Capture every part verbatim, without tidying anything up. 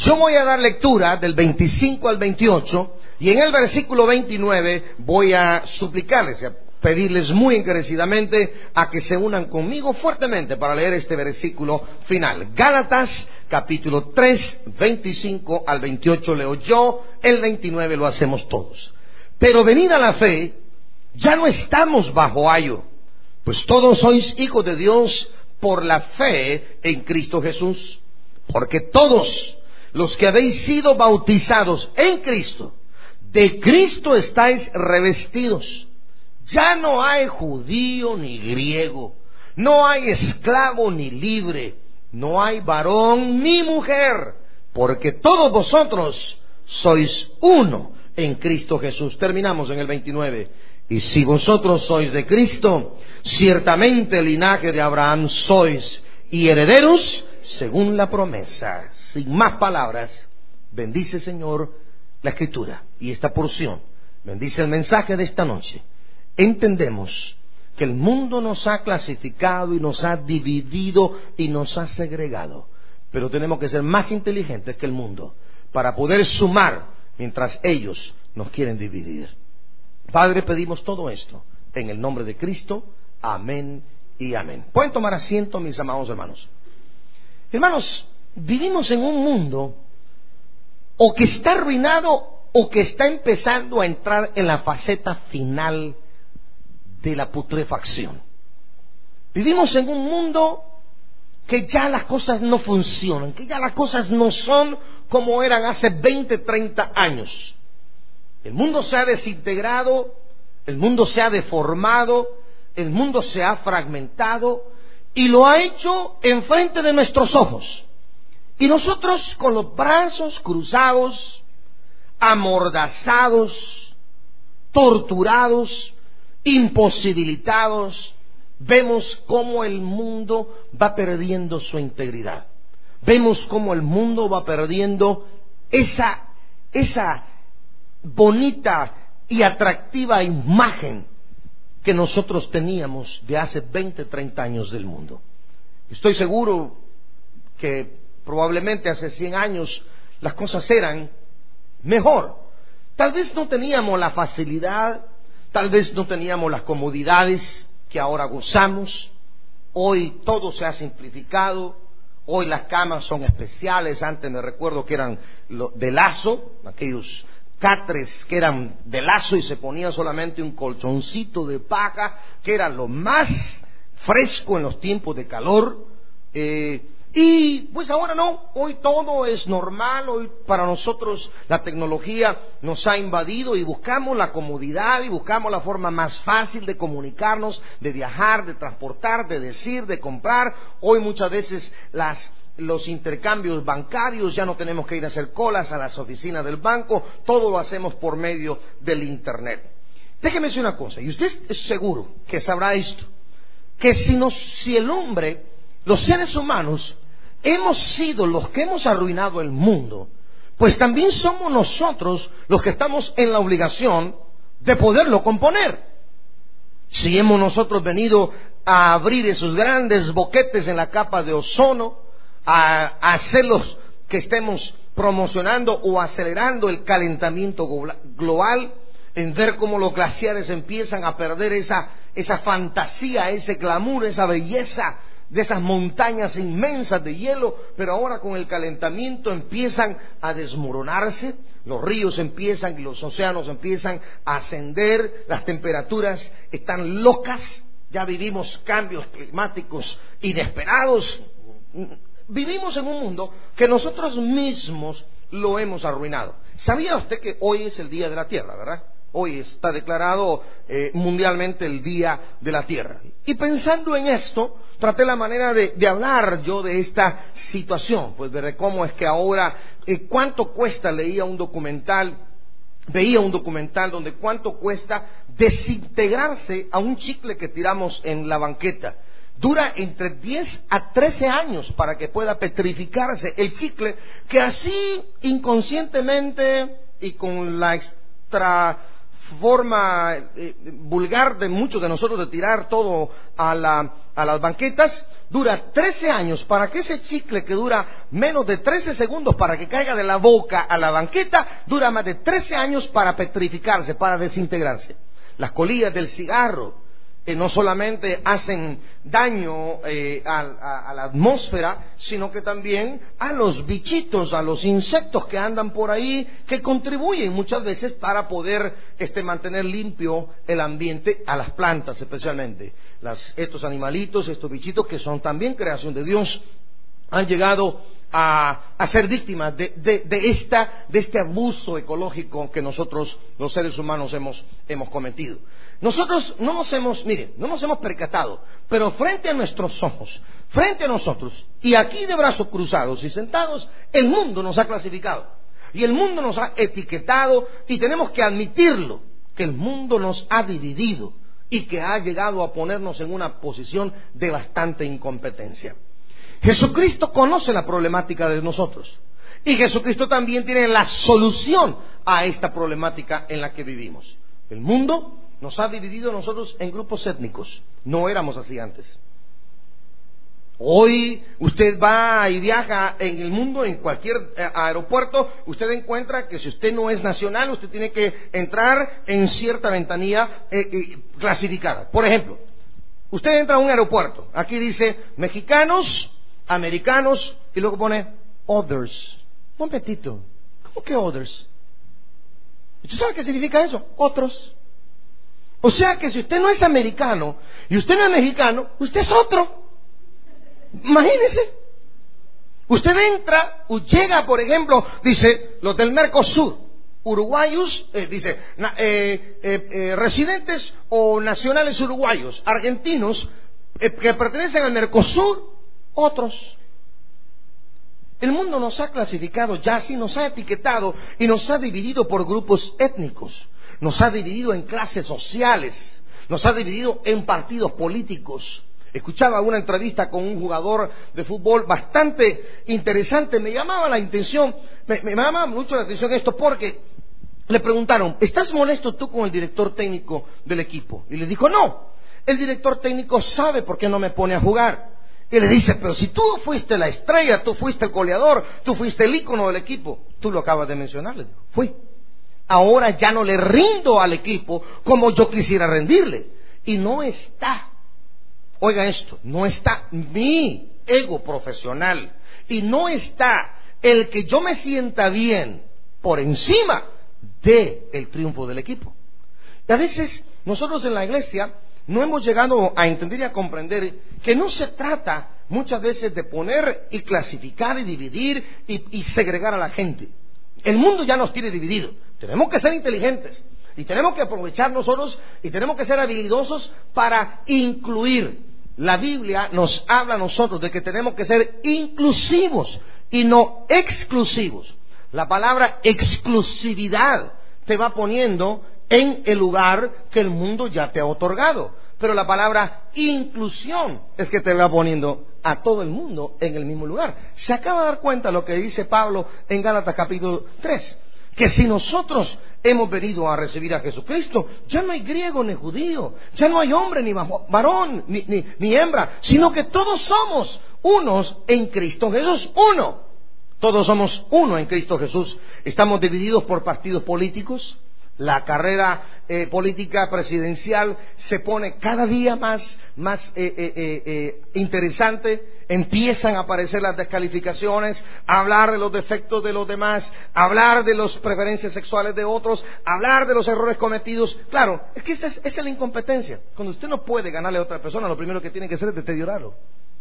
Yo voy a dar lectura del veinticinco al veintiocho y en el versículo veintinueve voy a suplicarles, a pedirles muy encarecidamente a que se unan conmigo fuertemente para leer este versículo final. Gálatas capítulo tres, veinticinco al veintiocho leo yo, el veintinueve lo hacemos todos. Pero venida la fe, ya no estamos bajo ayo, pues todos sois hijos de Dios por la fe en Cristo Jesús. Porque todos los que habéis sido bautizados en Cristo, de Cristo estáis revestidos. Ya no hay judío ni griego, no hay esclavo ni libre, no hay varón ni mujer, porque todos vosotros sois uno en Cristo Jesús. Terminamos en el veintinueve. Y si vosotros sois de Cristo, ciertamente el linaje de Abraham sois, y herederos según la promesa. Sin más palabras, bendice, Señor, la Escritura y esta porción. Bendice el mensaje de esta noche. Entendemos que el mundo nos ha clasificado y nos ha dividido y nos ha segregado, pero tenemos que ser más inteligentes que el mundo para poder sumar mientras ellos nos quieren dividir. Padre, pedimos todo esto en el nombre de Cristo. Amén y amén. Pueden tomar asiento, mis amados hermanos. Hermanos, vivimos en un mundo o que está arruinado o que está empezando a entrar en la faceta final de la putrefacción. Vivimos en un mundo que ya las cosas no funcionan, que ya las cosas no son como eran hace veinte, treinta años. El mundo se ha desintegrado, el mundo se ha deformado, el mundo se ha fragmentado y lo ha hecho enfrente de nuestros ojos. Y nosotros con los brazos cruzados, amordazados, torturados, imposibilitados, vemos cómo el mundo va perdiendo su integridad. Vemos cómo el mundo va perdiendo esa, esa bonita y atractiva imagen que nosotros teníamos de hace veinte, treinta años del mundo. Estoy seguro que probablemente hace cien años las cosas eran mejor. Tal vez no teníamos la facilidad, tal vez no teníamos las comodidades que ahora gozamos. Hoy todo se ha simplificado. Hoy las camas son especiales. Antes me recuerdo que eran de lazo, aquellos catres que eran de lazo y se ponía solamente un colchoncito de paja, que era lo más fresco en los tiempos de calor. Eh, y pues ahora no, hoy todo es normal. Hoy para nosotros la tecnología nos ha invadido y buscamos la comodidad y buscamos la forma más fácil de comunicarnos, de viajar, de transportar, de decir, de comprar. Hoy muchas veces las los intercambios bancarios, ya no tenemos que ir a hacer colas a las oficinas del banco, todo lo hacemos por medio del internet. Déjeme decir una cosa, y usted es seguro que sabrá esto, que si, nos, si el hombre, los seres humanos, hemos sido los que hemos arruinado el mundo, pues también somos nosotros los que estamos en la obligación de poderlo componer. Si hemos nosotros venido a abrir esos grandes boquetes en la capa de ozono, a hacerlos que estemos promocionando o acelerando el calentamiento global, en ver cómo los glaciares empiezan a perder esa, esa fantasía, ese glamour, esa belleza de esas montañas inmensas de hielo, pero ahora con el calentamiento empiezan a desmoronarse, los ríos empiezan y los océanos empiezan a ascender, las temperaturas están locas, ya vivimos cambios climáticos inesperados. Vivimos en un mundo que nosotros mismos lo hemos arruinado. ¿Sabía usted que hoy es el Día de la Tierra, verdad? Hoy está declarado eh, mundialmente el Día de la Tierra. Y pensando en esto, traté la manera de, de hablar yo de esta situación, pues de cómo es que ahora, eh, cuánto cuesta, leía un documental, veía un documental donde cuánto cuesta desintegrarse a un chicle que tiramos en la banqueta. Dura entre diez a trece años para que pueda petrificarse el chicle, que así inconscientemente y con la extra forma eh, vulgar de muchos de nosotros de tirar todo a, la, a las banquetas, dura trece años para que ese chicle que dura menos de trece segundos para que caiga de la boca a la banqueta, dura más de trece años para petrificarse, para desintegrarse. Las colillas del cigarro que no solamente hacen daño eh, a, a, a la atmósfera, sino que también a los bichitos, a los insectos que andan por ahí, que contribuyen muchas veces para poder este, mantener limpio el ambiente, a las plantas especialmente. Las, estos animalitos, estos bichitos que son también creación de Dios, han llegado a, a ser víctimas de, de, de, esta, de este abuso ecológico que nosotros los seres humanos hemos, hemos cometido. Nosotros no nos hemos, miren, no nos hemos percatado, pero frente a nuestros ojos, frente a nosotros, y aquí de brazos cruzados y sentados, el mundo nos ha clasificado, y el mundo nos ha etiquetado, y tenemos que admitirlo, que el mundo nos ha dividido, y que ha llegado a ponernos en una posición de bastante incompetencia. Jesucristo conoce la problemática de nosotros, y Jesucristo también tiene la solución a esta problemática en la que vivimos. El mundo nos ha dividido a nosotros en grupos étnicos. No éramos así antes. Hoy usted va y viaja en el mundo, en cualquier aeropuerto, usted encuentra que si usted no es nacional, usted tiene que entrar en cierta ventanilla eh, eh, clasificada. Por ejemplo, usted entra a un aeropuerto, aquí dice mexicanos, americanos, y luego pone others. Un momentito, ¿cómo que others? ¿Usted sabe qué significa eso? Otros. O sea que si usted no es americano y usted no es mexicano, usted es otro. Imagínese. Usted entra, llega, por ejemplo, dice, los del Mercosur, uruguayos, eh, dice, na, eh, eh, eh, residentes o nacionales uruguayos, argentinos, eh, que pertenecen al Mercosur, otros. El mundo nos ha clasificado ya así, nos ha etiquetado y nos ha dividido por grupos étnicos. Nos ha dividido en clases sociales, nos ha dividido en partidos políticos. Escuchaba una entrevista con un jugador de fútbol bastante interesante, me llamaba la atención, me, me llamaba mucho la atención esto porque le preguntaron, ¿estás molesto tú con el director técnico del equipo? Y le dijo, no, el director técnico sabe por qué no me pone a jugar. Y le dice, pero si tú fuiste la estrella, tú fuiste el goleador, tú fuiste el ícono del equipo, tú lo acabas de mencionar, le dijo, fui. Ahora ya no le rindo al equipo como yo quisiera rendirle. Y no está, oiga esto, no está mi ego profesional. Y no está el que yo me sienta bien por encima del triunfo del equipo. Y a veces nosotros en la iglesia no hemos llegado a entender y a comprender que no se trata muchas veces de poner y clasificar y dividir y, y segregar a la gente. El mundo ya nos tiene dividido. Tenemos que ser inteligentes y tenemos que aprovechar nosotros y tenemos que ser habilidosos para incluir. La Biblia nos habla a nosotros de que tenemos que ser inclusivos y no exclusivos. La palabra exclusividad te va poniendo en el lugar que el mundo ya te ha otorgado, pero la palabra inclusión es que te va poniendo a todo el mundo en el mismo lugar. Se acaba de dar cuenta lo que dice Pablo en Gálatas capítulo tres, que si nosotros hemos venido a recibir a Jesucristo, ya no hay griego ni judío, ya no hay hombre ni varón ni, ni, ni hembra, sino que todos somos unos en Cristo Jesús, uno. Todos somos uno en Cristo Jesús. Estamos divididos por partidos políticos. La carrera eh, política presidencial se pone cada día más, más eh, eh, eh, eh, interesante. Empiezan a aparecer las descalificaciones, a hablar de los defectos de los demás, a hablar de las preferencias sexuales de otros, a hablar de los errores cometidos. Claro, es que esa es, esa es la incompetencia. Cuando usted no puede ganarle a otra persona, lo primero que tiene que hacer es deteriorarlo.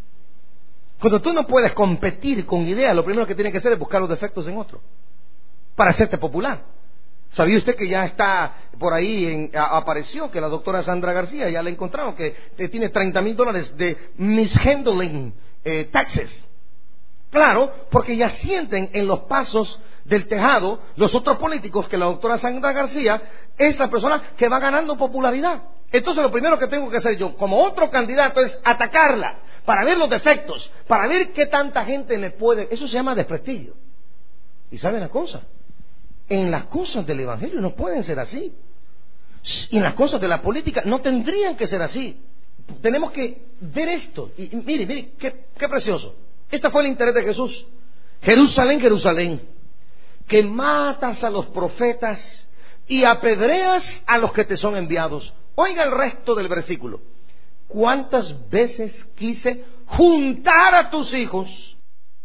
Cuando tú no puedes competir con ideas, lo primero que tiene que hacer es buscar los defectos en otro para hacerte popular. ¿Sabía usted que ya está por ahí, en, a, apareció que la doctora Sandra García ya la encontraron, que, que tiene treinta mil dólares de mishandling eh, taxes? Claro, porque ya sienten en los pasos del tejado los otros políticos que la doctora Sandra García es la persona que va ganando popularidad. Entonces lo primero que tengo que hacer yo como otro candidato es atacarla para ver los defectos, para ver qué tanta gente le puede. Eso se llama desprestigio. ¿Y saben la cosa? En las cosas del Evangelio no pueden ser así. Y en las cosas de la política no tendrían que ser así. Tenemos que ver esto. Y, y mire, mire, qué, qué precioso. Este fue el interés de Jesús. Jerusalén, Jerusalén, que matas a los profetas y apedreas a los que te son enviados. Oiga el resto del versículo. ¿Cuántas veces quise juntar a tus hijos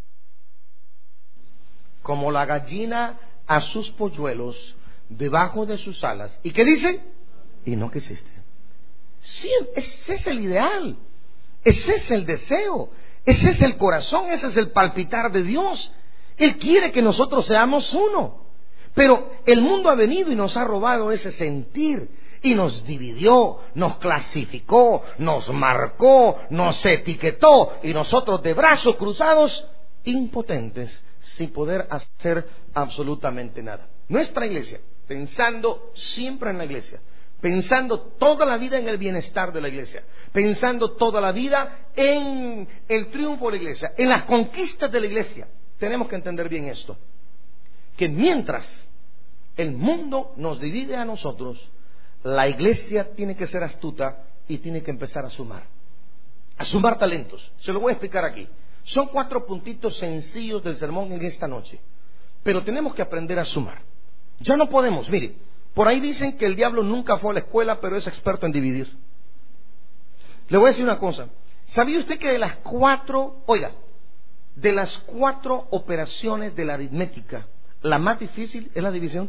como la gallina a sus polluelos debajo de sus alas? ¿Y qué dice? Y no quisiste. Sí, ese es el ideal, ese es el deseo, ese es el corazón, ese es el palpitar de Dios. Él quiere que nosotros seamos uno, pero el mundo ha venido y nos ha robado ese sentir y nos dividió, nos clasificó, nos marcó, nos etiquetó, y nosotros de brazos cruzados, impotentes, sin poder hacer absolutamente nada. Nuestra iglesia, pensando siempre en la iglesia, pensando toda la vida en el bienestar de la iglesia, pensando toda la vida en el triunfo de la iglesia, en las conquistas de la iglesia, tenemos que entender bien esto, que mientras el mundo nos divide a nosotros, la iglesia tiene que ser astuta y tiene que empezar a sumar, a sumar talentos. Se lo voy a explicar aquí. Son cuatro puntitos sencillos del sermón en esta noche, pero tenemos que aprender a sumar. Ya no podemos, mire, por ahí dicen que el diablo nunca fue a la escuela, pero es experto en dividir. Le voy a decir una cosa. ¿Sabía usted que de las cuatro, oiga, de las cuatro operaciones de la aritmética, la más difícil es la división?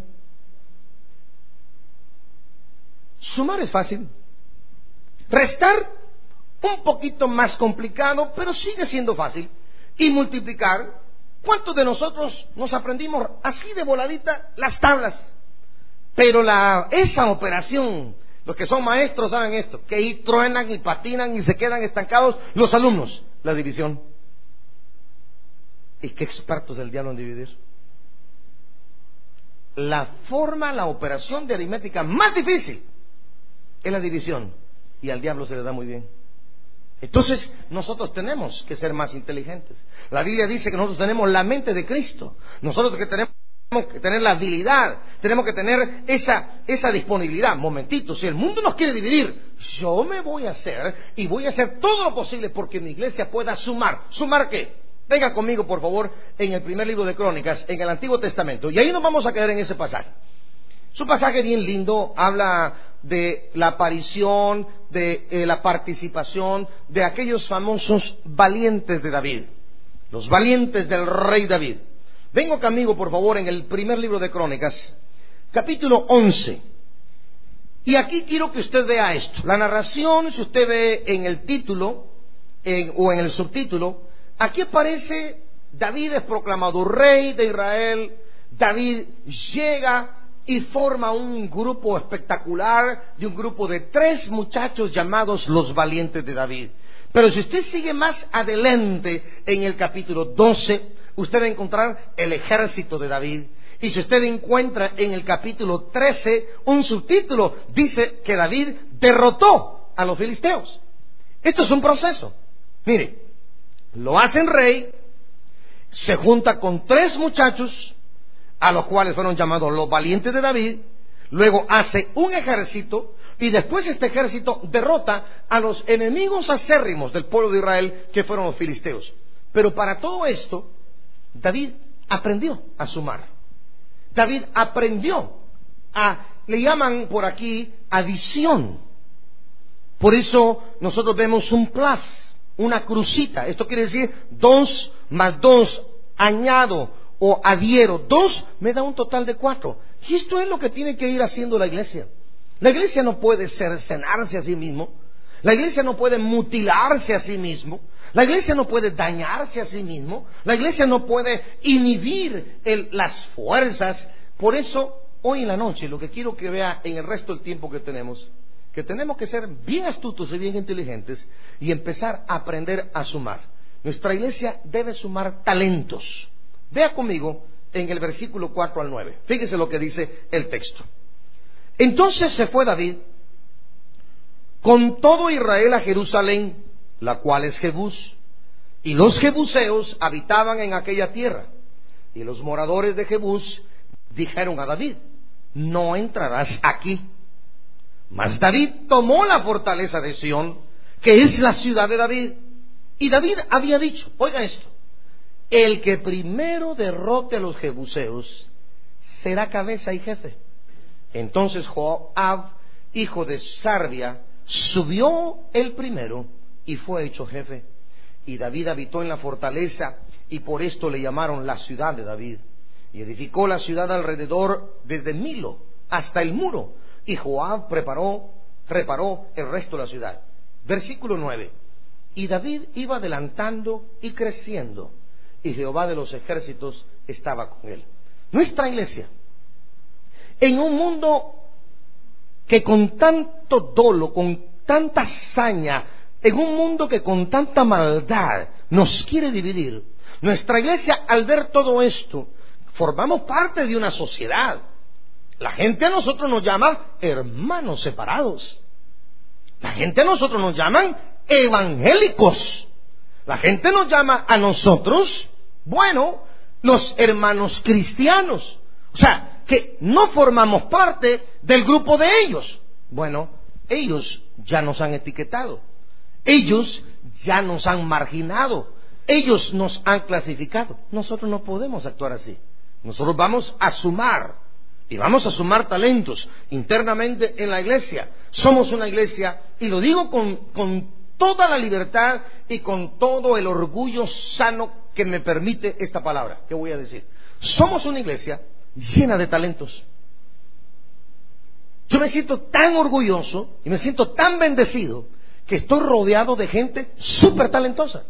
Sumar es fácil. Restar, un poquito más complicado, pero sigue siendo fácil. Y multiplicar, ¿cuántos de nosotros nos aprendimos así de voladita las tablas? Pero la, esa operación, los que son maestros saben esto, que ahí truenan y patinan y se quedan estancados los alumnos, la división. ¿Y qué expertos del diablo en dividir? La forma, la operación de aritmética más difícil es la división, y al diablo se le da muy bien. Entonces nosotros tenemos que ser más inteligentes. La Biblia dice que nosotros tenemos la mente de Cristo. Nosotros que tenemos que tener la habilidad, tenemos que tener esa, esa disponibilidad. Momentito, si el mundo nos quiere dividir, yo me voy a hacer y voy a hacer todo lo posible porque mi iglesia pueda sumar. ¿Sumar qué? Venga conmigo, por favor, en el primer libro de Crónicas, en el Antiguo Testamento, y ahí nos vamos a quedar en ese pasaje. Es un pasaje bien lindo, habla de la aparición, de eh, la participación de aquellos famosos valientes de David, los valientes del rey David. Vengo conmigo, por favor, en el primer libro de Crónicas, capítulo once. Y aquí quiero que usted vea esto. La narración, si usted ve en el título en, o en el subtítulo, aquí aparece: David es proclamado rey de Israel. David llega y forma un grupo espectacular, de un grupo de tres muchachos llamados los valientes de David. Pero si usted sigue más adelante en el capítulo doce, usted va a encontrar el ejército de David. Y si usted encuentra en el capítulo trece un subtítulo, dice que David derrotó a los filisteos. Esto es un proceso. Mire, lo hacen rey, se junta con tres muchachos, a los cuales fueron llamados los valientes de David, luego hace un ejército, y después este ejército derrota a los enemigos acérrimos del pueblo de Israel, que fueron los filisteos. Pero para todo esto, David aprendió a sumar. David aprendió a, le llaman por aquí, adición. Por eso nosotros vemos un plus, una crucita. Esto quiere decir dos más dos, añado o adhiero. Dos me da un total de cuatro. Y esto es lo que tiene que ir haciendo la iglesia. La iglesia no puede cercenarse a sí mismo. La iglesia no puede mutilarse a sí mismo. La iglesia no puede dañarse a sí mismo. La iglesia no puede inhibir el, las fuerzas. Por eso, hoy en la noche, lo que quiero que vea en el resto del tiempo que tenemos, que tenemos que ser bien astutos y bien inteligentes y empezar a aprender a sumar. Nuestra iglesia debe sumar talentos. Vea conmigo en el versículo cuatro al nueve. Fíjese lo que dice el texto. Entonces se fue David con todo Israel a Jerusalén, la cual es Jebús, y los jebuseos habitaban en aquella tierra. Y los moradores de Jebús dijeron a David: no entrarás aquí, Mas David tomó la fortaleza de Sión, que es la ciudad de David. Y David había dicho, oiga esto, el que primero derrote a los jebuseos será cabeza y jefe. Entonces Joab, hijo de Sarvia, subió el primero y fue hecho jefe. Y David habitó en la fortaleza, y por esto le llamaron la ciudad de David. Y edificó la ciudad alrededor desde Milo hasta el muro. Y Joab preparó, reparó el resto de la ciudad. Versículo nueve. Y David iba adelantando y creciendo, y Jehová de los ejércitos estaba con él. Nuestra iglesia, en un mundo que con tanto dolo, con tanta hazaña, en un mundo que con tanta maldad nos quiere dividir, nuestra iglesia, al ver todo esto, formamos parte de una sociedad. La gente a nosotros nos llama hermanos separados. La gente a nosotros nos llaman evangélicos. La gente nos llama a nosotros, bueno, los hermanos cristianos. O sea, que no formamos parte del grupo de ellos. Bueno, ellos ya nos han etiquetado. Ellos ya nos han marginado. Ellos nos han clasificado. Nosotros no podemos actuar así. Nosotros vamos a sumar. Y vamos a sumar talentos internamente en la iglesia. Somos una iglesia, y lo digo con, con toda la libertad y con todo el orgullo sano que me permite esta palabra que voy a decir. Somos una iglesia llena de talentos. Yo me siento tan orgulloso y me siento tan bendecido que estoy rodeado de gente súper talentosa.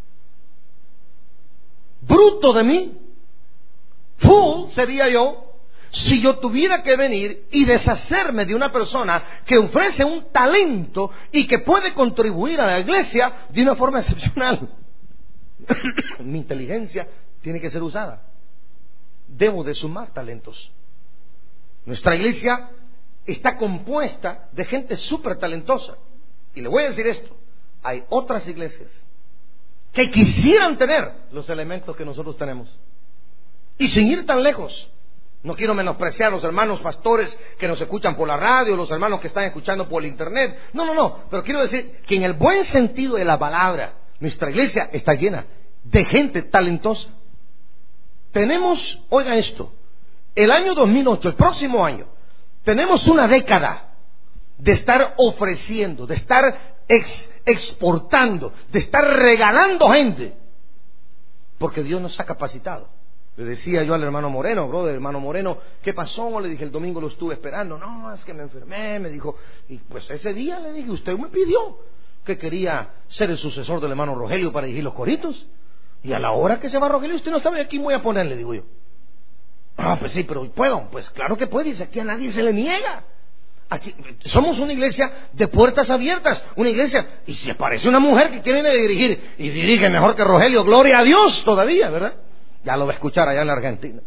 Bruto de mí, fool sería yo si yo tuviera que venir y deshacerme de una persona que ofrece un talento y que puede contribuir a la iglesia de una forma excepcional. Mi inteligencia tiene que ser usada. Debo de sumar talentos. Nuestra iglesia está compuesta de gente súper talentosa. Y le voy a decir esto, hay otras iglesias que quisieran tener los elementos que nosotros tenemos. Y sin ir tan lejos, no quiero menospreciar a los hermanos pastores que nos escuchan por la radio, los hermanos que están escuchando por el internet. No, no, no. Pero quiero decir que en el buen sentido de la palabra, nuestra iglesia está llena de gente talentosa. Tenemos, oiga esto, el año dos mil ocho, el próximo año, tenemos una década de estar ofreciendo, de estar ex, exportando, de estar regalando gente. Porque Dios nos ha capacitado. Le decía yo al hermano Moreno, brother, hermano Moreno, ¿qué pasó? Le dije, el domingo lo estuve esperando. No, es que me enfermé, me dijo. Y pues ese día le dije, usted me pidió que quería ser el sucesor del hermano Rogelio para dirigir los coritos. Y a la hora que se va Rogelio, usted no sabe a quién voy a ponerle, digo yo. Ah, pues sí, pero ¿puedo? Pues claro que puede, dice, aquí a nadie se le niega. Aquí somos una iglesia de puertas abiertas, una iglesia, y si aparece una mujer que quiere dirigir, y dirige mejor que Rogelio, gloria a Dios todavía, ¿verdad? Ya lo va a escuchar allá en la Argentina.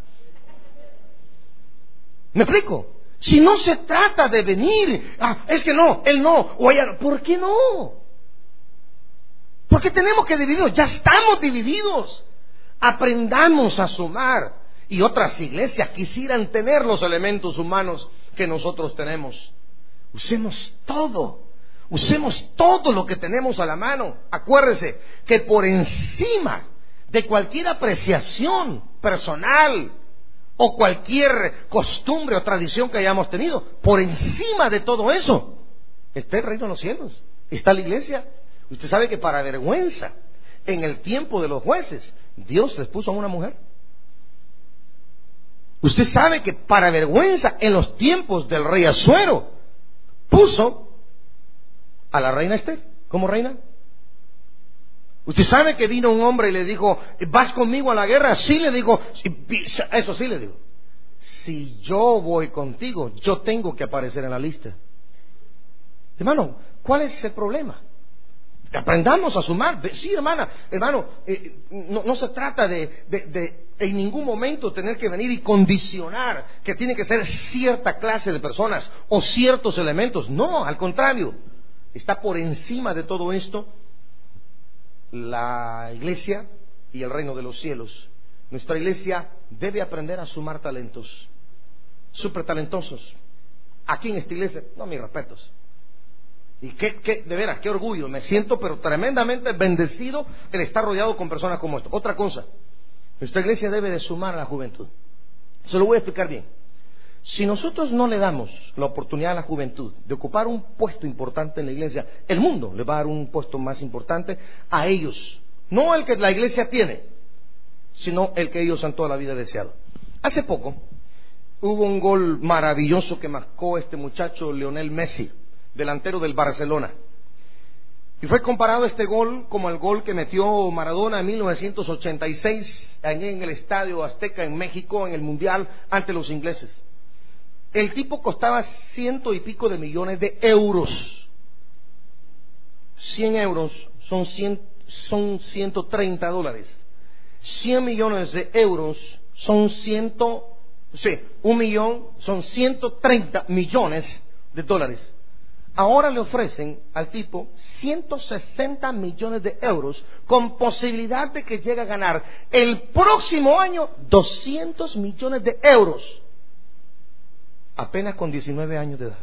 ¿Me explico? Si no se trata de venir, ah, es que no, él no, o ella no, ¿por qué no? ¿Por qué tenemos que dividirnos? Ya estamos divididos. Aprendamos a sumar. Y otras iglesias quisieran tener los elementos humanos que nosotros tenemos. Usemos todo. Usemos todo lo que tenemos a la mano. Acuérdese que por encima de cualquier apreciación personal o cualquier costumbre o tradición que hayamos tenido, por encima de todo eso está el reino de los cielos, está la iglesia. Usted sabe que para vergüenza, en el tiempo de los jueces, Dios les puso a una mujer. Usted sabe que para vergüenza, en los tiempos del rey Asuero, puso a la reina Esther como reina. Usted sabe que vino un hombre y le dijo, ¿vas conmigo a la guerra? Sí, le dijo, eso sí le digo. Si yo voy contigo, yo tengo que aparecer en la lista. Hermano, ¿cuál es el problema? Aprendamos a sumar. Sí, hermana, hermano, eh, no, no se trata de, de, de en ningún momento tener que venir y condicionar que tiene que ser cierta clase de personas o ciertos elementos. No, al contrario, está por encima de todo esto la iglesia y el reino de los cielos. Nuestra iglesia debe aprender a sumar talentos, súper talentosos, aquí en esta iglesia. No, mis respetos. Y qué, qué, de veras, qué orgullo. Me siento pero tremendamente bendecido el estar rodeado con personas como esto. Otra cosa, nuestra iglesia debe de sumar a la juventud. Se lo voy a explicar bien. Si nosotros no le damos la oportunidad a la juventud de ocupar un puesto importante en la iglesia, el mundo le va a dar un puesto más importante a ellos. No el que la iglesia tiene, sino el que ellos han toda la vida deseado. Hace poco hubo un gol maravilloso que marcó este muchacho Lionel Messi, delantero del Barcelona. Y fue comparado este gol como el gol que metió Maradona en mil novecientos ochenta y seis en el Estadio Azteca en México en el Mundial ante los ingleses. El tipo costaba ciento y pico de millones de euros. Cien euros son, cien, son ciento treinta dólares. Cien millones de euros son ciento, sí, un millón son ciento treinta millones de dólares. Ahora le ofrecen al tipo ciento sesenta millones de euros con posibilidad de que llegue a ganar el próximo año doscientos millones de euros. Apenas con diecinueve años de edad.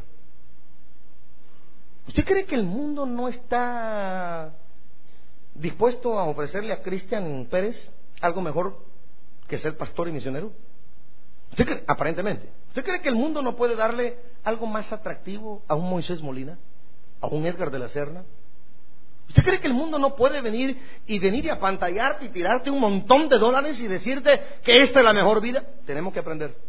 ¿Usted cree que el mundo no está dispuesto a ofrecerle a Cristian Pérez algo mejor que ser pastor y misionero? ¿Usted cree? Aparentemente. ¿Usted cree que el mundo no puede darle algo más atractivo a un Moisés Molina, a un Edgar de la Serna? ¿Usted cree que el mundo no puede venir y venir y apantallarte y tirarte un montón de dólares y decirte que esta es la mejor vida? Tenemos que aprender.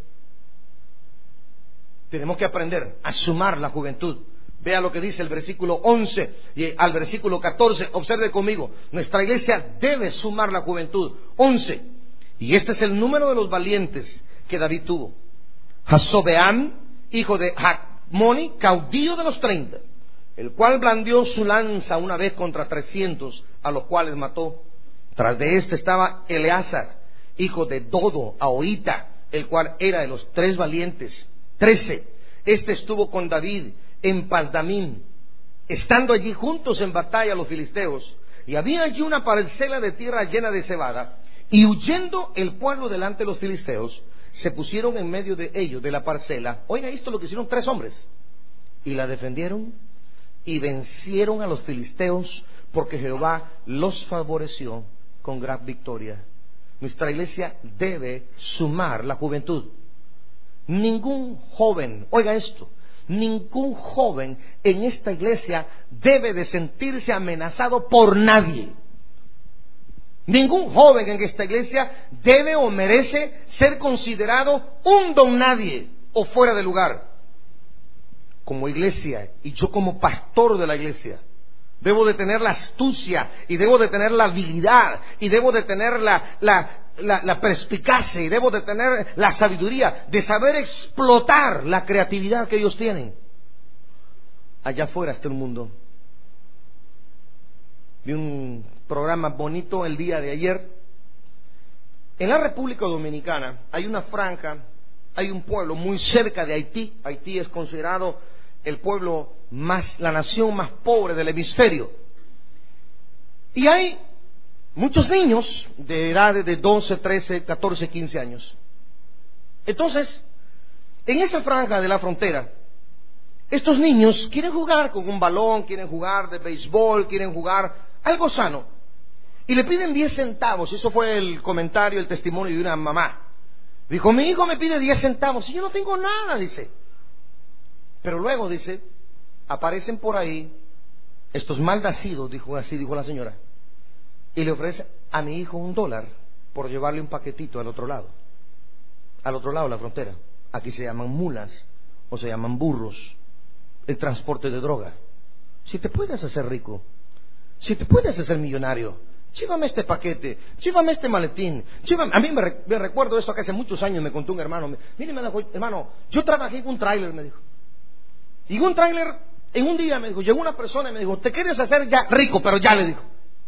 Tenemos que aprender a sumar la juventud. Vea lo que dice el versículo once y al versículo catorce. Observe conmigo. Nuestra iglesia debe sumar la juventud. once. Y este es el número de los valientes que David tuvo. Jasobeam, hijo de Jacmoni, caudillo de los treinta, el cual blandió su lanza una vez contra trescientos, a los cuales mató. Tras de este estaba Eleazar, hijo de Dodo, Ahoita, el cual era de los tres valientes. trece. Este estuvo con David en Pasdamim, estando allí juntos en batalla los filisteos, y había allí una parcela de tierra llena de cebada, y huyendo el pueblo delante de los filisteos, se pusieron en medio de ellos, de la parcela. Oiga esto, lo que hicieron tres hombres, y la defendieron y vencieron a los filisteos, porque Jehová los favoreció con gran victoria. Nuestra iglesia debe sumar la juventud. Ningún joven, oiga esto, ningún joven en esta iglesia debe de sentirse amenazado por nadie. Ningún joven en esta iglesia debe o merece ser considerado un don nadie o fuera de lugar. Como iglesia, y yo como pastor de la iglesia, debo de tener la astucia, y debo de tener la habilidad, y debo de tener la, la, la, la perspicacia, y debo de tener la sabiduría de saber explotar la creatividad que ellos tienen. Allá afuera está el mundo. Vi un programa bonito el día de ayer. En la República Dominicana hay una franja, hay un pueblo muy cerca de Haití. Haití es considerado el pueblo más, la nación más pobre del hemisferio. Y hay muchos niños de edades de doce, trece, catorce, quince años. Entonces, en esa franja de la frontera, estos niños quieren jugar con un balón, quieren jugar de béisbol, quieren jugar algo sano. Y le piden diez centavos. Eso fue el comentario, el testimonio de una mamá. Dijo, mi hijo me pide diez centavos y yo no tengo nada, dice. Pero luego, dice, aparecen por ahí estos malnacidos, dijo así, dijo la señora, y le ofrecen a mi hijo un dólar por llevarle un paquetito al otro lado. Al otro lado de la frontera. Aquí se llaman mulas o se llaman burros. El transporte de droga. Si te puedes hacer rico, si te puedes hacer millonario, llévame este paquete, llévame este maletín, llévame. A mí me, re, me recuerdo esto que hace muchos años me contó un hermano. Mire, me dijo, hermano, yo trabajé en un tráiler, me dijo. Y en un tráiler, en un día me dijo, llegó una persona y me dijo, te quieres hacer ya rico, pero ya, le dijo,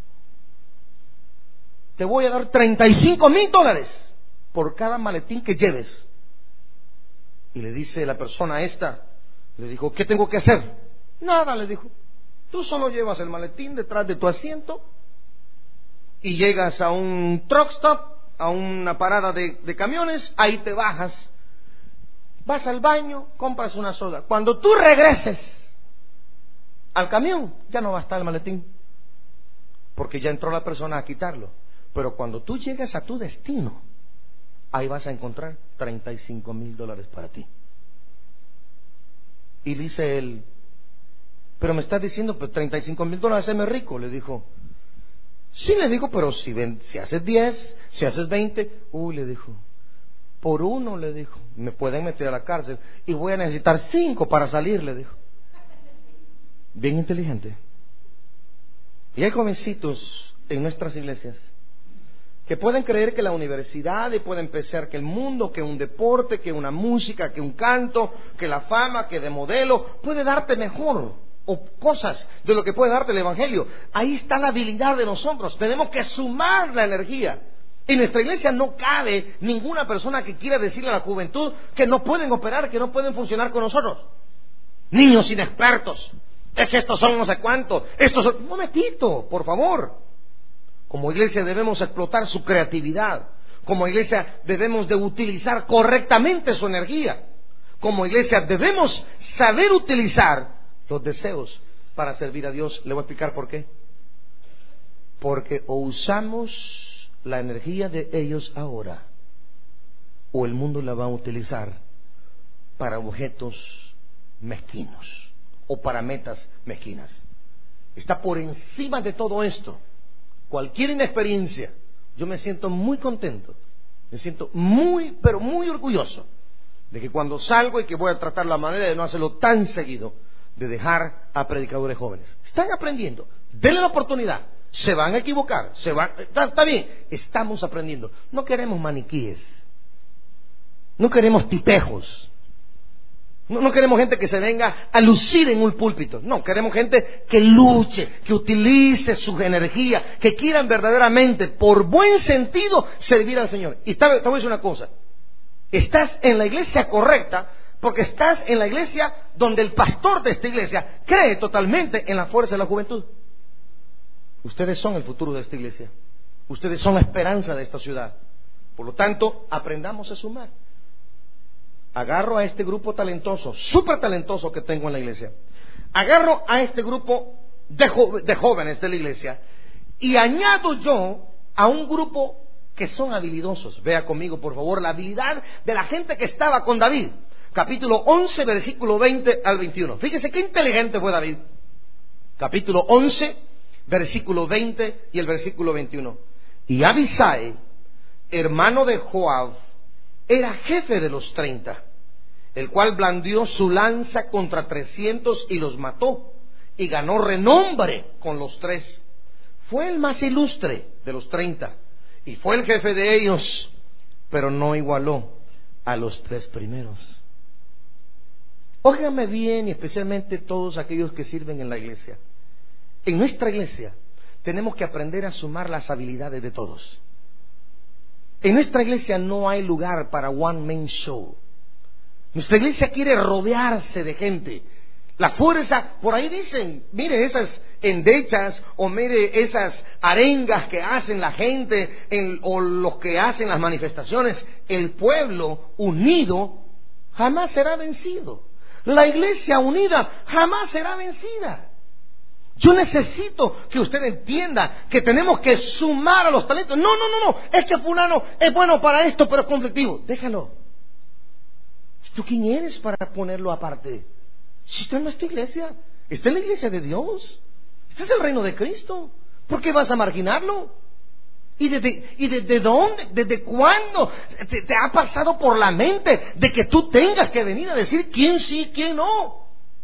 te voy a dar treinta y cinco mil dólares por cada maletín que lleves. Y le dice la persona esta, le dijo, ¿qué tengo que hacer? Nada, le dijo, tú solo llevas el maletín detrás de tu asiento y llegas a un truck stop, a una parada de, de camiones, ahí te bajas, Vas al baño, compras una soda. Cuando tú regreses al camión, ya no va a estar el maletín, porque ya entró la persona a quitarlo. Pero cuando tú llegues a tu destino, ahí vas a encontrar treinta y cinco mil dólares para ti. Y dice él, pero me estás diciendo, pues treinta y cinco mil dólares, hazme rico. Le dijo, sí, le dijo, pero si, ven, si haces diez, si haces veinte, uy, le dijo, por uno, le dijo, me pueden meter a la cárcel y voy a necesitar cinco para salir, le dijo. Bien inteligente. Y hay jovencitos en nuestras iglesias que pueden creer que la universidad y pueden pensar que el mundo, que un deporte, que una música, que un canto, que la fama, que de modelo puede darte mejor o cosas de lo que puede darte el evangelio. Ahí está la habilidad de nosotros. Tenemos que sumar la energía. En nuestra iglesia no cabe ninguna persona que quiera decirle a la juventud que no pueden operar, que no pueden funcionar con nosotros. Niños inexpertos, es que estos son no sé cuántos, estos son... Un momentito, por favor. Como iglesia debemos explotar su creatividad. Como iglesia debemos de utilizar correctamente su energía. Como iglesia debemos saber utilizar los deseos para servir a Dios. Le voy a explicar por qué. Porque o usamos la energía de ellos ahora, o el mundo la va a utilizar para objetos mezquinos o para metas mezquinas. Está por encima de todo esto cualquier inexperiencia. Yo me siento muy contento, me siento muy, pero muy orgulloso de que cuando salgo, y que voy a tratar la manera de no hacerlo tan seguido, de dejar a predicadores jóvenes. Están aprendiendo, denle la oportunidad. Se van a equivocar, se van, está, está bien, estamos aprendiendo. No queremos maniquíes, no queremos tipejos, no, no queremos gente que se venga a lucir en un púlpito. No, queremos gente que luche, que utilice su energía, que quieran verdaderamente, por buen sentido, servir al Señor. Y te, te voy a decir una cosa, estás en la iglesia correcta, porque estás en la iglesia donde el pastor de esta iglesia cree totalmente en la fuerza de la juventud. Ustedes son el futuro de esta iglesia. Ustedes son la esperanza de esta ciudad. Por lo tanto, aprendamos a sumar. Agarro a este grupo talentoso, súper talentoso que tengo en la iglesia. Agarro a este grupo de, jo- de jóvenes de la iglesia y añado yo a un grupo que son habilidosos. Vea conmigo, por favor, la habilidad de la gente que estaba con David. Capítulo once, versículo veinte al veintiuno. Fíjese qué inteligente fue David. Capítulo once, versículo veinte y el versículo veintiuno. Y Abisai, hermano de Joab, era jefe de los treinta, el cual blandió su lanza contra trescientos y los mató, y ganó renombre con los tres. Fue el más ilustre de los treinta, y fue el jefe de ellos, pero no igualó a los tres primeros. Óigame bien, y especialmente todos aquellos que sirven en la iglesia. En nuestra iglesia tenemos que aprender a sumar las habilidades de todos. En nuestra iglesia no hay lugar para one man show. Nuestra iglesia quiere rodearse de gente. La fuerza, por ahí dicen, mire esas endechas o mire esas arengas que hacen la gente en, o los que hacen las manifestaciones. El pueblo unido jamás será vencido. La iglesia unida jamás será vencida. Yo necesito que usted entienda que tenemos que sumar a los talentos. No, no, no, no. Es que fulano es bueno para esto, pero es conflictivo. Déjalo. ¿Tú quién eres para ponerlo aparte? Si está en nuestra iglesia, está en la iglesia de Dios. Este es el reino de Cristo. ¿Por qué vas a marginarlo? ¿Y desde, y desde dónde, desde cuándo te, te ha pasado por la mente de que tú tengas que venir a decir quién sí, quién no?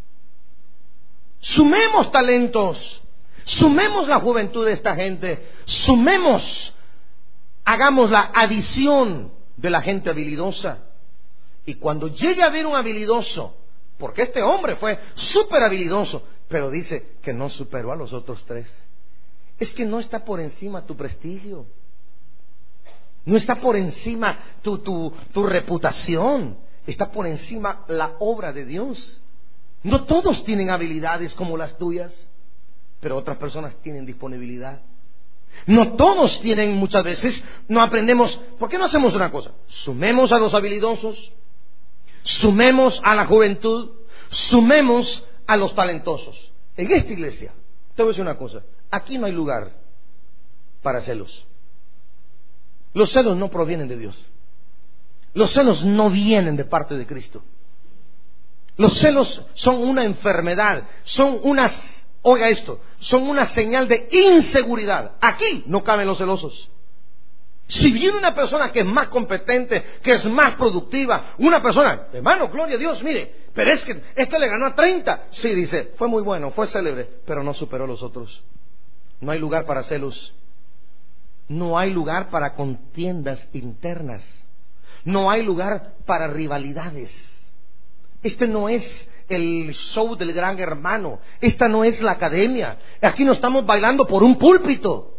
Sumemos talentos, sumemos la juventud de esta gente, sumemos, hagamos la adición de la gente habilidosa. Y cuando llegue a ver un habilidoso, porque este hombre fue súper habilidoso, pero dice que no superó a los otros tres, es que no está por encima tu prestigio, no está por encima tu, tu, tu reputación, está por encima la obra de Dios. No todos tienen habilidades como las tuyas, pero otras personas tienen disponibilidad. No todos tienen, muchas veces no aprendemos. ¿Por qué no hacemos una cosa? Sumemos a los habilidosos, sumemos a la juventud, sumemos a los talentosos. En esta iglesia, te voy a decir una cosa, aquí no hay lugar para celos. Los celos no provienen de Dios. Los celos no vienen de parte de Cristo. Los celos son una enfermedad, son unas, oiga esto, son una señal de inseguridad. Aquí no caben los celosos. Si viene una persona que es más competente, que es más productiva, una persona, hermano, gloria a Dios, mire, pero es que este le ganó a treinta. Sí, dice, fue muy bueno, fue célebre, pero no superó a los otros. No hay lugar para celos. No hay lugar para contiendas internas. No hay lugar para rivalidades. Este no es el show del gran hermano. Esta no es la academia. Aquí no estamos bailando por un púlpito.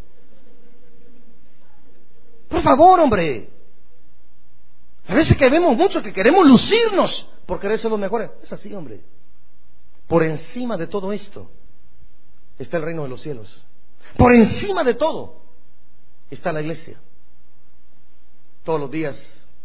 Por favor, hombre. A veces que vemos mucho que queremos lucirnos por querer ser los mejores. Es así, hombre. Por encima de todo esto está el reino de los cielos. Por encima de todo está la iglesia. Todos los días,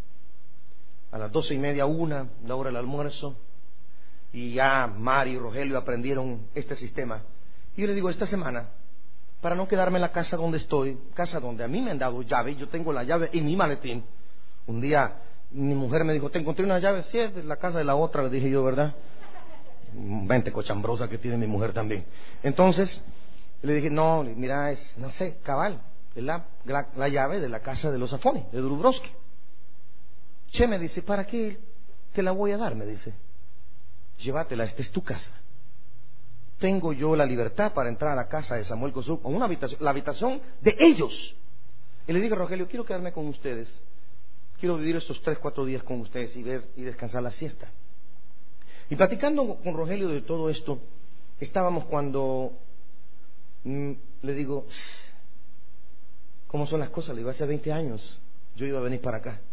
a las doce y media, una, la hora del almuerzo, y ya Mari y Rogelio aprendieron este sistema. Y yo le digo, esta semana, para no quedarme en la casa donde estoy, casa donde a mí me han dado llave, yo tengo la llave en mi maletín. Un día mi mujer me dijo, te encontré una llave, sí, es de la casa de la otra, le dije yo, ¿verdad? Mente cochambrosa que tiene mi mujer también. Entonces le dije, no, mira, es, no sé, cabal, es la, la, la llave de la casa de los Afoni, de Dubrovsky. Che, me dice, ¿para qué te la voy a dar? Me dice, llévatela, esta es tu casa. Tengo yo la libertad para entrar a la casa de Samuel Kosuk, a una habitación, la habitación de ellos. Y le dije, Rogelio, quiero quedarme con ustedes, quiero vivir estos tres, cuatro días con ustedes y ver y descansar la siesta. Y platicando con Rogelio de todo esto, estábamos cuando mmm, le digo, ¿cómo son las cosas? Le digo, hace veinte años yo iba a venir para acá.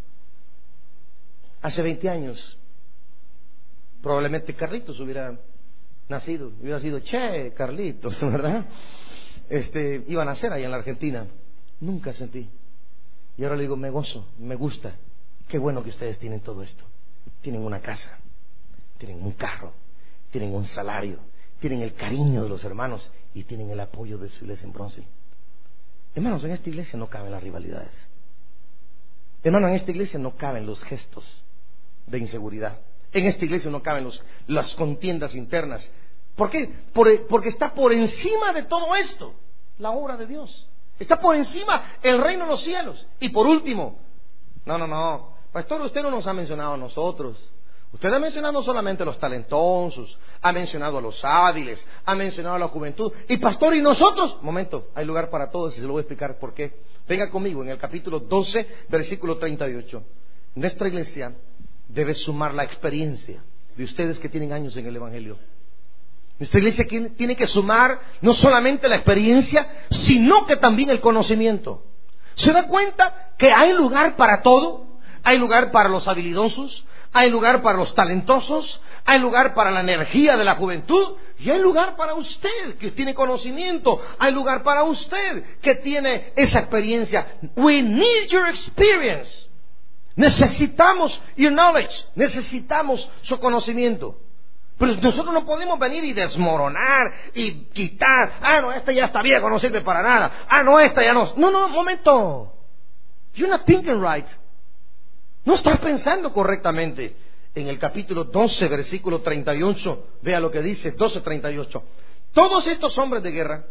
Hace veinte años probablemente Carlitos hubiera nacido, hubiera sido, che, Carlitos, ¿verdad? Este, iba a nacer allá en la Argentina. Nunca sentí. Y ahora le digo, me gozo, me gusta. Qué bueno que ustedes tienen todo esto. Tienen una casa, tienen un carro, tienen un salario, tienen el cariño de los hermanos y tienen el apoyo de su iglesia en Bronce. Hermanos, en esta iglesia no caben las rivalidades. Hermanos, en esta iglesia no caben los gestos de inseguridad. En esta iglesia no caben los, las contiendas internas. ¿Por qué? Por, porque está por encima de todo esto la obra de Dios. Está por encima el reino de los cielos. Y por último, no, no, no, pastor, usted no nos ha mencionado a nosotros. Usted ha mencionado no solamente a los talentosos, ha mencionado a los hábiles, ha mencionado a la juventud. Y pastor, ¿y nosotros? Momento, hay lugar para todos y se lo voy a explicar por qué. Venga conmigo en el capítulo doce, versículo treinta y ocho. Nuestra iglesia debe sumar la experiencia de ustedes que tienen años en el Evangelio. Nuestra iglesia tiene que sumar no solamente la experiencia, sino que también el conocimiento. ¿Se da cuenta que hay lugar para todo? Hay lugar para los habilidosos, hay lugar para los talentosos, hay lugar para la energía de la juventud y hay lugar para usted que tiene conocimiento, hay lugar para usted que tiene esa experiencia. We need your experience. Necesitamos your knowledge, necesitamos su conocimiento. Pero nosotros no podemos venir y desmoronar y quitar, ah, no, esta ya está viejo, no sirve para nada, ah, no, esta ya no. No, no, un momento. You're not thinking right. No estás pensando correctamente. En el capítulo doce, versículo treinta y ocho, vea lo que dice, doce treinta y ocho. Todos estos hombres de guerra,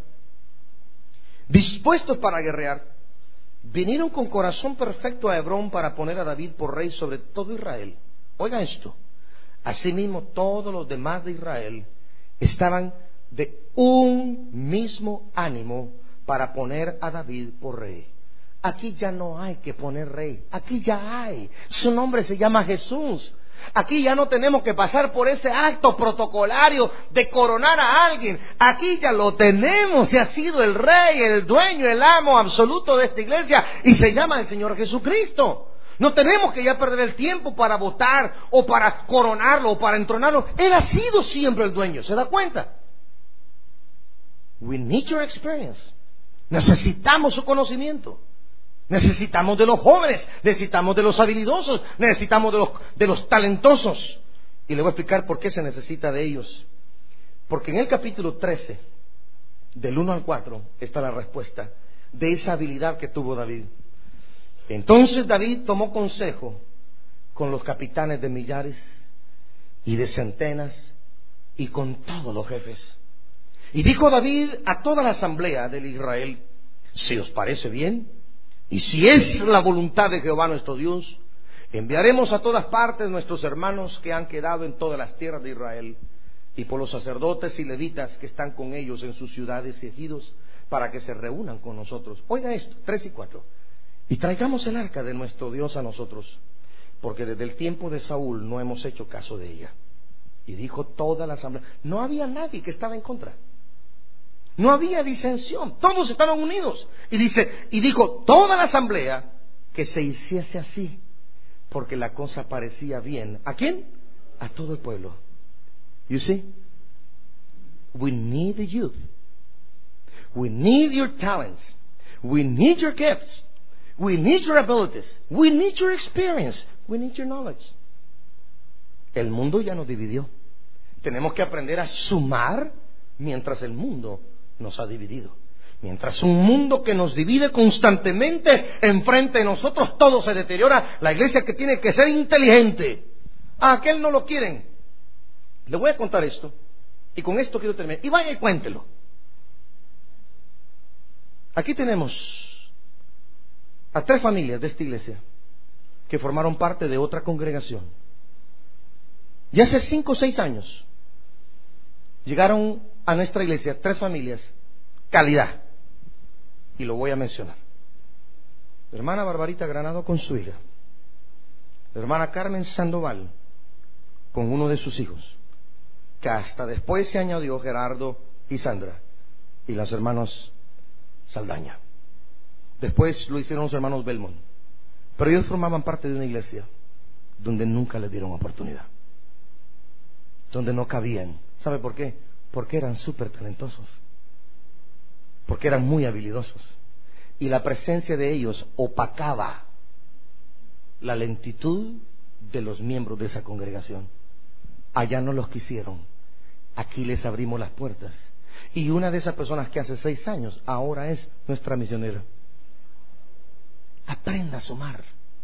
dispuestos para guerrear, vinieron con corazón perfecto a Hebrón para poner a David por rey sobre todo Israel. Oiga esto. Asimismo, todos los demás de Israel estaban de un mismo ánimo para poner a David por rey. Aquí ya no hay que poner rey, aquí ya hay. Su nombre se llama Jesús. Aquí ya no tenemos que pasar por ese acto protocolario de coronar a alguien. Aquí ya lo tenemos y ha sido el rey, el dueño, el amo absoluto de esta iglesia y se llama el Señor Jesucristo. No tenemos que ya perder el tiempo para votar o para coronarlo o para entronarlo. Él ha sido siempre el dueño, ¿se da cuenta? We need your experience. Necesitamos su conocimiento. Necesitamos de los jóvenes, necesitamos de los habilidosos, necesitamos de los, de los talentosos. Y le voy a explicar por qué se necesita de ellos. Porque en el capítulo trece, del uno al cuatro, está la respuesta de esa habilidad que tuvo David. Entonces David tomó consejo con los capitanes de millares y de centenas y con todos los jefes. Y dijo David a toda la asamblea del Israel: si os parece bien, y si es la voluntad de Jehová nuestro Dios, enviaremos a todas partes nuestros hermanos que han quedado en todas las tierras de Israel, y por los sacerdotes y levitas que están con ellos en sus ciudades y ejidos, para que se reúnan con nosotros. Oiga esto, tres y cuatro. Y traigamos el arca de nuestro Dios a nosotros, porque desde el tiempo de Saúl no hemos hecho caso de ella. Y dijo toda la asamblea. No había nadie que estaba en contra. No había disensión. Todos estaban unidos. Y dice, y dijo toda la asamblea que se hiciese así, porque la cosa parecía bien. ¿A quién? A todo el pueblo. You see? We need the youth. We need your talents. We need your gifts. We need your abilities. We need your experience. We need your knowledge. El mundo ya nos dividió. Tenemos que aprender a sumar mientras el mundo nos ha dividido. Mientras un mundo que nos divide constantemente enfrente de nosotros, todo se deteriora. La iglesia que tiene que ser inteligente. A aquel no lo quieren. Le voy a contar esto. Y con esto quiero terminar. Y vaya y cuéntelo. Aquí tenemos a tres familias de esta iglesia que formaron parte de otra congregación. Y hace cinco o seis años llegaron a nuestra iglesia tres familias, calidad, y lo voy a mencionar. La hermana Barbarita Granado con su hija, la hermana Carmen Sandoval con uno de sus hijos, que hasta después se añadió Gerardo y Sandra, y los hermanos Saldaña. Después lo hicieron los hermanos Belmont. Pero ellos formaban parte de una iglesia donde nunca les dieron oportunidad, donde no cabían. ¿Sabe por qué? Porque eran súper talentosos, porque eran muy habilidosos, y la presencia de ellos opacaba la lentitud de los miembros de esa congregación. Allá no los quisieron, aquí les abrimos las puertas, y una de esas personas que hace seis años ahora es nuestra misionera. Aprenda a sumar.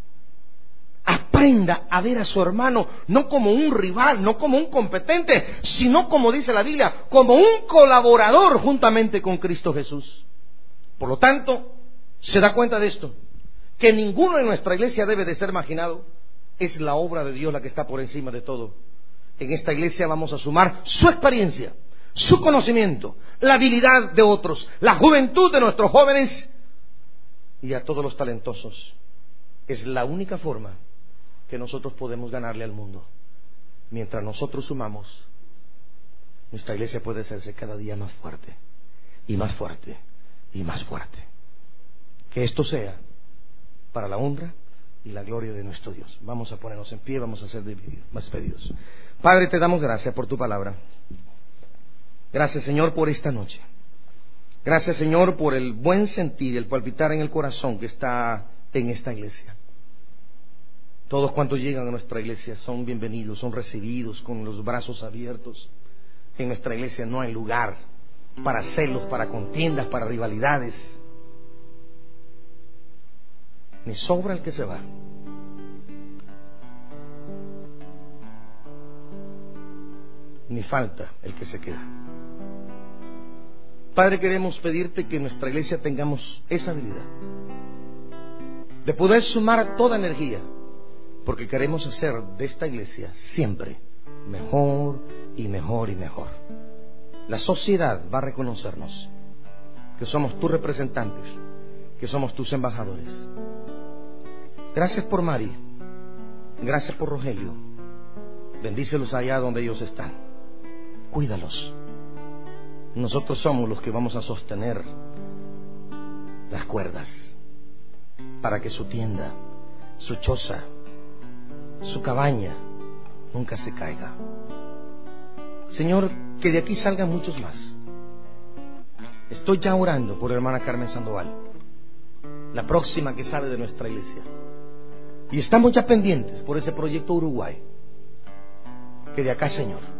Aprenda a ver a su hermano no como un rival, no como un competente, sino, como dice la Biblia, como un colaborador juntamente con Cristo Jesús. Por lo tanto, se da cuenta de esto, que ninguno en nuestra iglesia debe de ser marginado. Es la obra de Dios la que está por encima de todo. En esta iglesia vamos a sumar su experiencia, su conocimiento, la habilidad de otros, la juventud de nuestros jóvenes y a todos los talentosos. Es la única forma que nosotros podemos ganarle al mundo. Mientras nosotros sumamos, nuestra iglesia puede hacerse cada día más fuerte y más fuerte y más fuerte. Que esto sea para la honra y la gloria de nuestro Dios. Vamos a ponernos en pie, vamos a ser despedidos. Padre, te damos gracias por tu palabra. Gracias, Señor, por esta noche. Gracias, Señor, por el buen sentir y el palpitar en el corazón que está en esta iglesia. Todos cuantos llegan a nuestra iglesia son bienvenidos, son recibidos con los brazos abiertos. En nuestra iglesia no hay lugar para celos, para contiendas, para rivalidades. Ni sobra el que se va, ni falta el que se queda. Padre, queremos pedirte que en nuestra iglesia tengamos esa habilidad de poder sumar toda energía, porque queremos hacer de esta iglesia siempre mejor y mejor y mejor. La sociedad va a reconocernos que somos tus representantes, que somos tus embajadores. Gracias por Mari, gracias por Rogelio. Bendícelos allá donde ellos están, cuídalos. Nosotros somos los que vamos a sostener las cuerdas para que su tienda, su choza, su cabaña nunca se caiga. Señor, que de aquí salgan muchos más. Estoy ya orando por hermana Carmen Sandoval, la próxima que sale de nuestra iglesia. Y estamos ya pendientes por ese proyecto Uruguay. Que de acá, Señor,